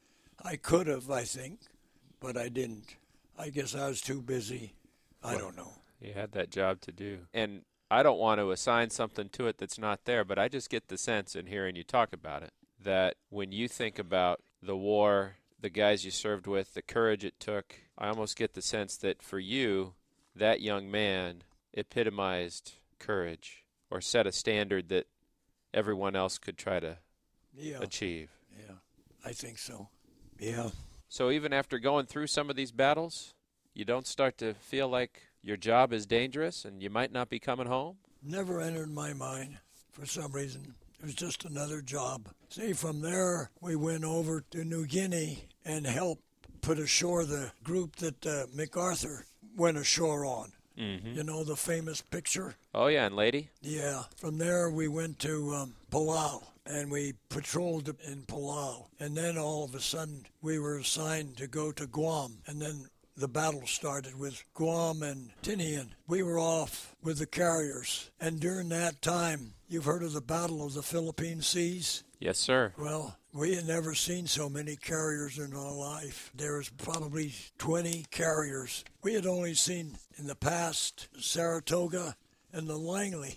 I could have, I think, but I didn't. I guess I was too busy. I don't know. You had that job to do. And I don't want to assign something to it that's not there, but I just get the sense in hearing you talk about it that when you think about the war, the guys you served with, the courage it took, I almost get the sense that for you, that young man epitomized courage or set a standard that everyone else could try to achieve. Yeah, I think so. Yeah. So even after going through some of these battles, you don't start to feel like your job is dangerous and you might not be coming home? Never entered my mind for some reason. It was just another job. See, from there, we went over to New Guinea and helped put ashore the group that MacArthur went ashore on. Mm-hmm. You know, the famous picture? Oh, yeah, and Lady? Yeah. From there, we went to Palau, and we patrolled in Palau. And then all of a sudden, we were assigned to go to Guam. And then the battle started with Guam and Tinian. We were off with the carriers. And during that time, you've heard of the Battle of the Philippine Seas? Yes, sir. Well, we had never seen so many carriers in our life. There was probably 20 carriers. We had only seen in the past Saratoga and the Langley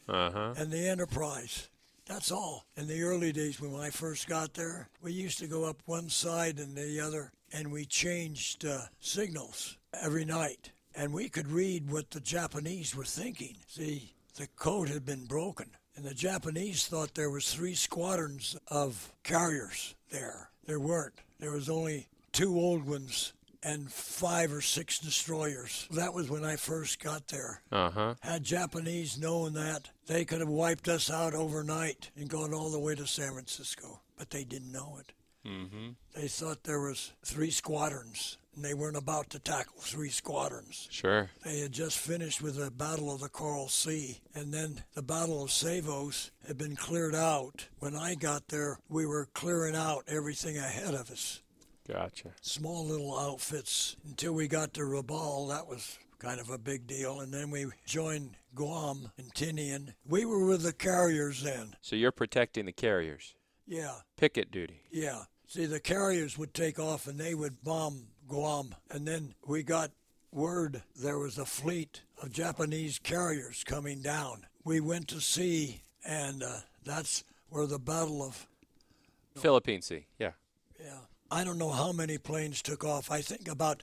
and the Enterprise. That's all. In the early days when I first got there, we used to go up one side and the other, and we changed signals every night. And we could read what the Japanese were thinking. See, the code had been broken. And the Japanese thought there was 3 squadrons of carriers there. There weren't. There was only 2 old ones and 5 or 6 destroyers. That was when I first got there. Had Japanese known that, they could have wiped us out overnight and gone all the way to San Francisco. But they didn't know it. They thought there was 3 squadrons, and they weren't about to tackle 3 squadrons. Sure. They had just finished with the Battle of the Coral Sea, and then the Battle of Savos had been cleared out. When I got there, we were clearing out everything ahead of us. Gotcha. Small little outfits until we got to Rabaul. That was kind of a big deal, and then we joined Guam and Tinian. We were with the carriers then. So you're protecting the carriers? Yeah. Picket duty? Yeah. See, the carriers would take off and they would bomb Guam. And then we got word there was a fleet of Japanese carriers coming down. We went to sea, and that's where the Battle of... Philippine Sea, yeah. Yeah. I don't know how many planes took off. I think about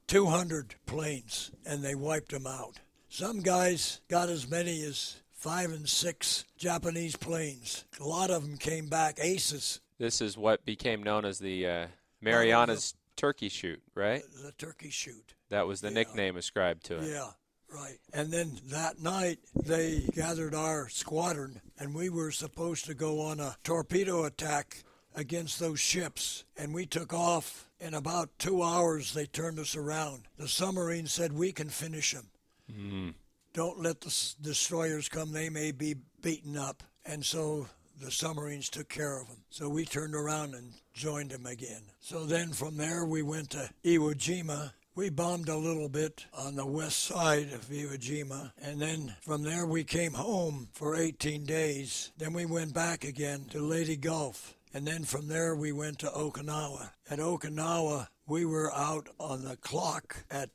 200 planes, and they wiped them out. Some guys got as many as 5 and 6 Japanese planes. A lot of them came back aces. This is what became known as the Marianas Turkey Shoot, right? The Turkey Shoot. That was the nickname ascribed to it. Yeah, right. And then that night, they gathered our squadron, and we were supposed to go on a torpedo attack against those ships. And we took off. In about 2 hours, they turned us around. The submarine said, we can finish them. Don't let the destroyers come. They may be beaten up. And so the submarines took care of them. So we turned around and joined them again. So then from there we went to Iwo Jima. We bombed a little bit on the west side of Iwo Jima. And then from there we came home for 18 days. Then we went back again to Leyte Gulf. And then from there we went to Okinawa. At Okinawa, we were out on the clock at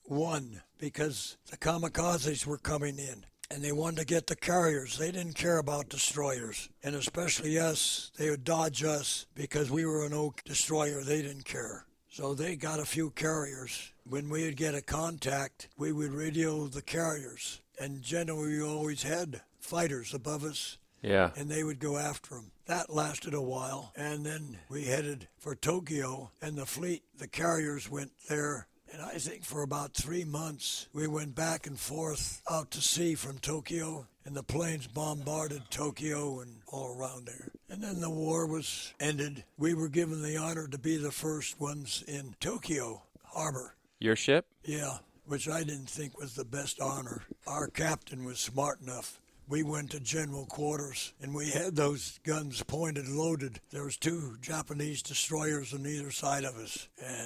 1 because the kamikazes were coming in. And they wanted to get the carriers. They didn't care about destroyers. And especially us, they would dodge us because we were an old destroyer. They didn't care. So they got a few carriers. When we would get a contact, we would radio the carriers. And generally we always had fighters above us. Yeah. And they would go after them. That lasted a while. And then we headed for Tokyo. And the fleet, the carriers went there. And I think for about 3 months, we went back and forth out to sea from Tokyo, and the planes bombarded Tokyo and all around there. And then the war was ended. We were given the honor to be the first ones in Tokyo Harbor. Your ship? Yeah, which I didn't think was the best honor. Our captain was smart enough. We went to general quarters, and we had those guns pointed, loaded. There was 2 Japanese destroyers on either side of us, and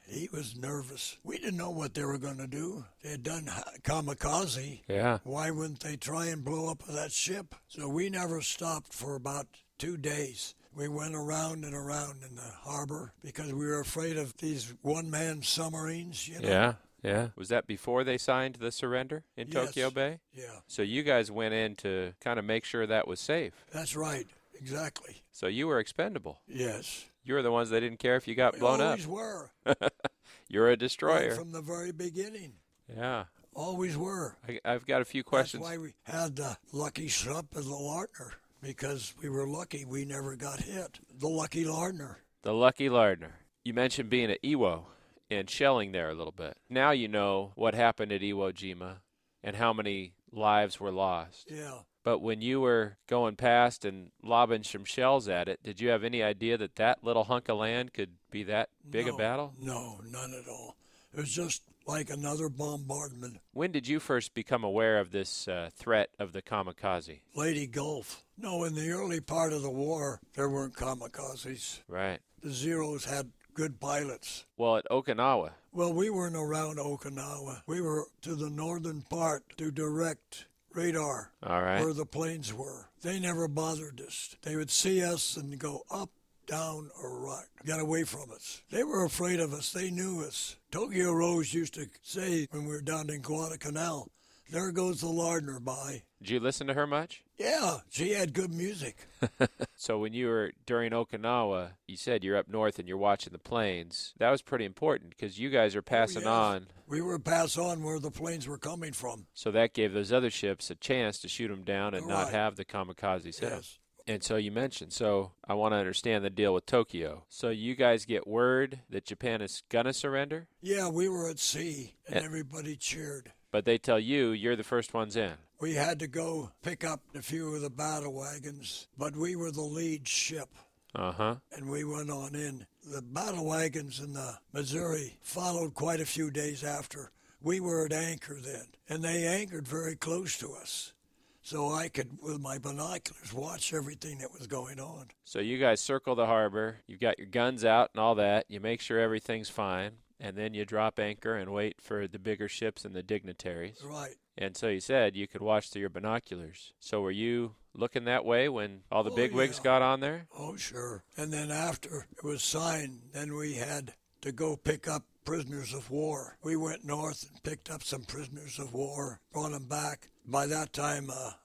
he was nervous. We didn't know what they were going to do. They had done kamikaze. Yeah. Why wouldn't they try and blow up that ship? So we never stopped for about 2 days. We went around and around in the harbor because we were afraid of these one-man submarines, you know. Yeah. Yeah. Was that before they signed the surrender in Tokyo Bay? Yeah. So you guys went in to kind of make sure that was safe. That's right. Exactly. So you were expendable. Yes. You were the ones that didn't care if you got blown up. Always were. You're a destroyer. Right from the very beginning. Yeah. Always were. I've got a few questions. That's why we had the Lucky Shrimp and the Lardner, because we were lucky we never got hit. The Lucky Lardner. The Lucky Lardner. You mentioned being at Iwo and shelling there a little bit. Now you know what happened at Iwo Jima and how many lives were lost. Yeah. But when you were going past and lobbing some shells at it, did you have any idea that that little hunk of land could be that big a battle? No, none at all. It was just like another bombardment. When did you first become aware of this threat of the kamikaze? Lady Gulf. No, in the early part of the war, there weren't kamikazes. Right. The Zeros had good pilots. Well, at Okinawa. Well, we weren't around Okinawa. We were to the northern part to direct radar. All right. Where the planes were. They never bothered us. They would see us and go up, down, or right. Get away from us. They were afraid of us. They knew us. Tokyo Rose used to say when we were down in Guadalcanal, there goes the Lardner by. Did you listen to her much? Yeah, she had good music. So when you were during Okinawa, you said you're up north and you're watching the planes. That was pretty important because you guys are passing on. We were pass on where the planes were coming from. So that gave those other ships a chance to shoot them down and not Right. have the kamikazes hit them. Yes. And so you mentioned, so I want to understand the deal with Tokyo. So you guys get word that Japan is going to surrender, Yeah, we were at sea, and everybody cheered. but they tell you you're the first ones in. We had to go pick up a few of the battle wagons, but we were the lead ship, Uh-huh. and we went on in. The battle wagons in the Missouri followed quite a few days after. We were at anchor then, and they anchored very close to us. So I could, with my binoculars, watch everything that was going on. So you guys circle the harbor. You've got your guns out and all that. You make sure everything's fine. And then you drop anchor and wait for the bigger ships and the dignitaries. Right. And so you said you could watch through your binoculars. So were you looking that way when all the bigwigs got on there? Oh, sure. And then after it was signed, then we had to go pick up prisoners of war. We went north and picked up some prisoners of war, brought them back. By that time, a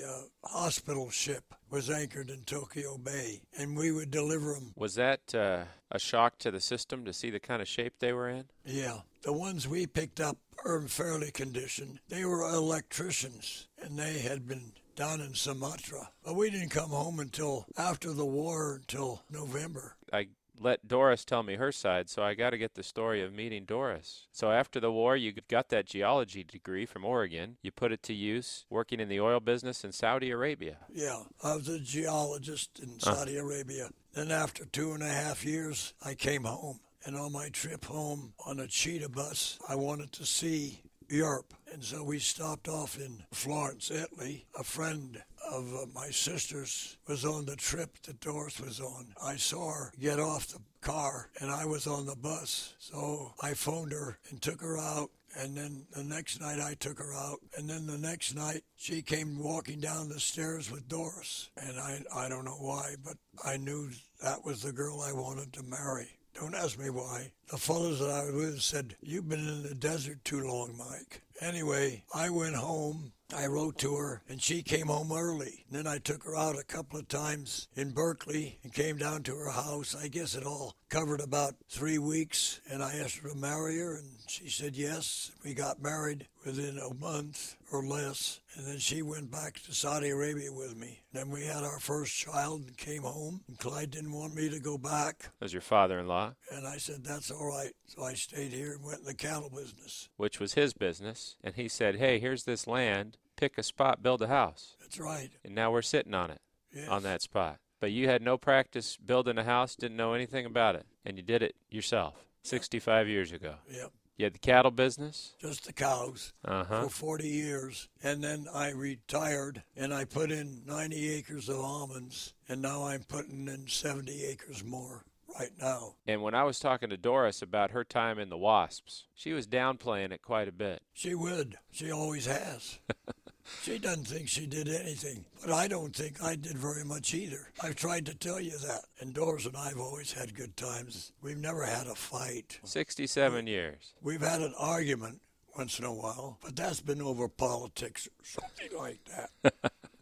hospital ship was anchored in Tokyo Bay, and we would deliver them. Was that a shock to the system to see the kind of shape they were in? Yeah. The ones we picked up are in fairly condition. They were electricians, and they had been down in Sumatra. But we didn't come home until after the war, until November. I let Doris tell me her side, so I got to get the story of meeting Doris. So after the war, you got that geology degree from Oregon. You put it to use working in the oil business in Saudi Arabia. Yeah, I was a geologist in Saudi Arabia. Then after 2.5 years, I came home. And on my trip home on a cheetah bus, I wanted to see Europe. And so we stopped off in Florence, Italy. A friend of my sister's was on the trip that Doris was on. I saw her get off the car, and I was on the bus. So I phoned her and took her out. And then the next night I took her out. And then the next night she came walking down the stairs with Doris. And I don't know why, but I knew that was the girl I wanted to marry. Don't ask me why. The fellows that I was with said, "You've been in the desert too long, Mike." Anyway, I went home. I wrote to her, and she came home early. And then I took her out a couple of times in Berkeley and came down to her house. I guess it all covered about 3 weeks, and I asked her to marry her, and she said yes. We got married within a month or less, and then she went back to Saudi Arabia with me. Then we had our first child and came home, and Clyde didn't want me to go back. As your father-in-law, And I said, that's all right. So I stayed here and went in the cattle business. which was his business, and he said, hey, here's this land, pick a spot, build a house. That's right. And now we're sitting on it, Yes. on that spot. But you had no practice building a house, didn't know anything about it, and you did it yourself 65 years ago. Yep. You had the cattle business? Just the cows Uh-huh. for 40 years. And then I retired, and I put in 90 acres of almonds, and now I'm putting in 70 acres more right now. And when I was talking to Doris about her time in the Wasps, she was downplaying it quite a bit. She would. She always has. She doesn't think she did anything, but I don't think I did very much either. I've tried to tell you that. And Doris and I have always had good times. We've never had a fight. 67 years. We've had an argument once in a while, but that's been over politics or something like that.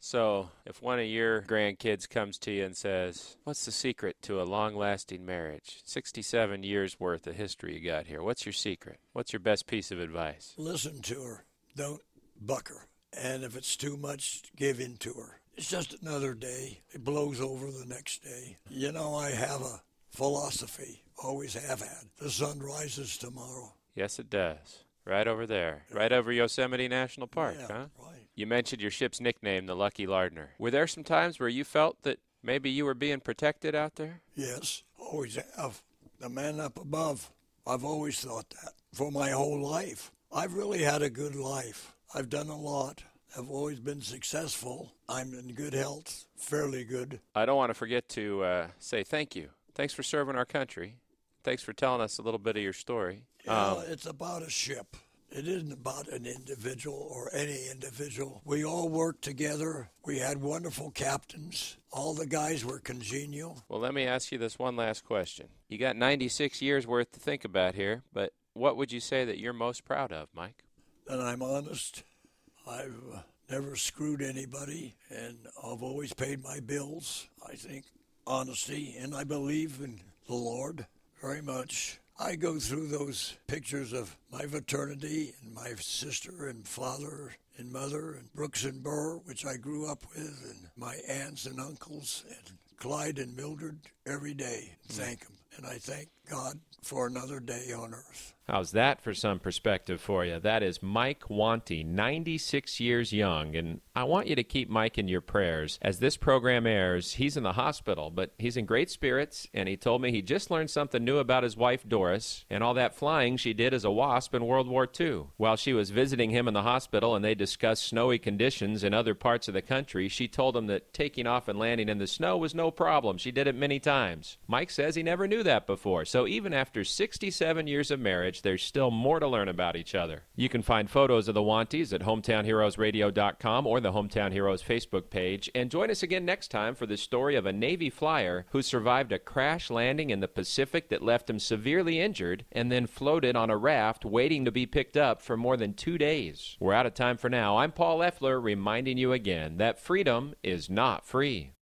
So if one of your grandkids comes to you and says, what's the secret to a long-lasting marriage? 67 years worth of history you got here. What's your secret? What's your best piece of advice? Listen to her. Don't buck her. And if it's too much, give in to her. It's just another day. It blows over the next day. You know, I have a philosophy, always have had. The sun rises tomorrow. Yes, it does. Right over there. Right over Yosemite National Park, Yeah, huh? right. You mentioned your ship's nickname, the Lucky Lardner. Were there some times where you felt that maybe you were being protected out there? Yes, always have. The man up above. I've always thought that for my whole life. I've really had a good life. I've done a lot. I've always been successful. I'm in good health, fairly good. I don't want to forget to say thank you. Thanks for serving our country. Thanks for telling us a little bit of your story. It's about a ship. It isn't about an individual or any individual. We all worked together. We had wonderful captains. All the guys were congenial. Well, let me ask you this one last question. You got 96 years worth to think about here, but what would you say that you're most proud of, Mike? And I'm honest. I've never screwed anybody, and I've always paid my bills. I think honesty, and I believe in the Lord very much. I go through those pictures of my fraternity and my sister and father and mother and Brooks and Burr, which I grew up with, and my aunts and uncles and Clyde and Mildred every day. Thank them. And I thank God for another day on earth. How's that for some perspective for you? That is Mike Wanty, 96 years young, and I want you to keep Mike in your prayers. As this program airs, he's in the hospital, but he's in great spirits, and he told me he just learned something new about his wife, Doris, and all that flying she did as a WASP in World War II. While she was visiting him in the hospital and they discussed snowy conditions in other parts of the country, she told him that taking off and landing in the snow was no problem. She did it many times. Mike says he never knew that before, so even after 67 years of marriage, there's still more to learn about each other. You can find photos of the Wantys at hometownheroesradio.com or the Hometown Heroes Facebook page, and join us again next time for the story of a Navy flyer who survived a crash landing in the Pacific that left him severely injured and then floated on a raft waiting to be picked up for more than 2 days. We're out of time for now. I'm Paul Effler, reminding you again that freedom is not free.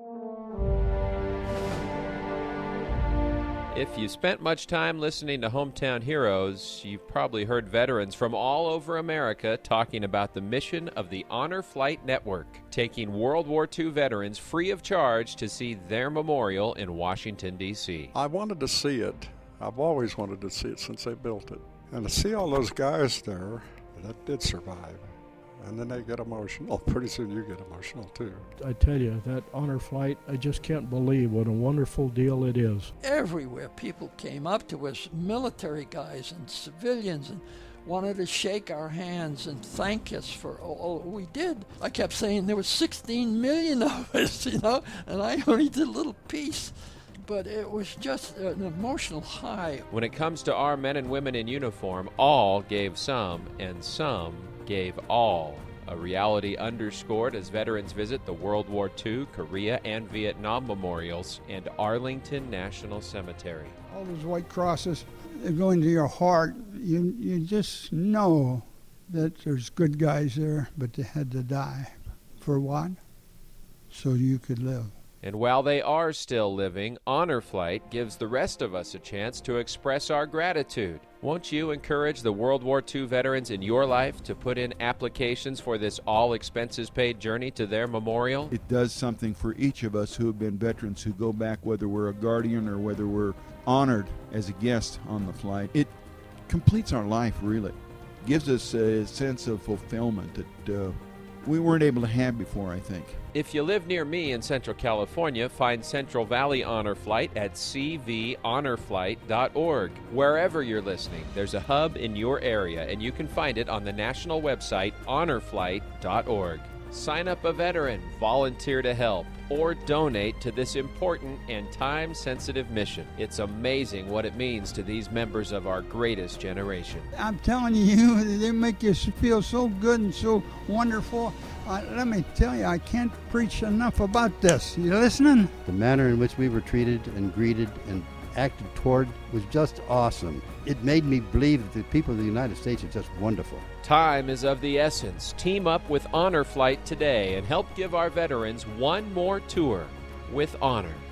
If you spent much time listening to Hometown Heroes, you've probably heard veterans from all over America talking about the mission of the Honor Flight Network, taking World War II veterans free of charge to see their memorial in Washington, D.C. I wanted to see it. I've always wanted to see it since they built it. And to see all those guys there that did survive. And then they get emotional. Pretty soon you get emotional, too. I tell you, that honor flight, I just can't believe what a wonderful deal it is. Everywhere people came up to us, military guys and civilians, and wanted to shake our hands and thank us for all we did. I kept saying there was 16 million of us, and I only did a little piece. But it was just an emotional high. When it comes to our men and women in uniform, all gave some, and some gave all. A reality underscored as veterans visit the World War II, Korea, and Vietnam memorials and Arlington National Cemetery. All those white crosses, they go into your heart. You just know that there's good guys there, but they had to die. For what? So you could live. And while they are still living, Honor Flight gives the rest of us a chance to express our gratitude. Won't you encourage the World War II veterans in your life to put in applications for this all-expenses-paid journey to their memorial? It does something for each of us who have been veterans who go back, whether we're a guardian or whether we're honored as a guest on the flight. It completes our life, really. Gives us a sense of fulfillment that we weren't able to have before, I think. If you live near me in Central California, find Central Valley Honor Flight at cvhonorflight.org. Wherever you're listening, there's a hub in your area, and you can find it on the national website honorflight.org. Sign up a veteran, volunteer to help, or donate to this important and time-sensitive mission. It's amazing what it means to these members of our greatest generation. I'm telling you, they make you feel so good and so wonderful. Let me tell you, I can't preach enough about this. You listening? The manner in which we were treated and greeted and acted toward was just awesome. It made me believe that the people of the United States are just wonderful. Time is of the essence. Team up with Honor Flight today and help give our veterans one more tour with honor.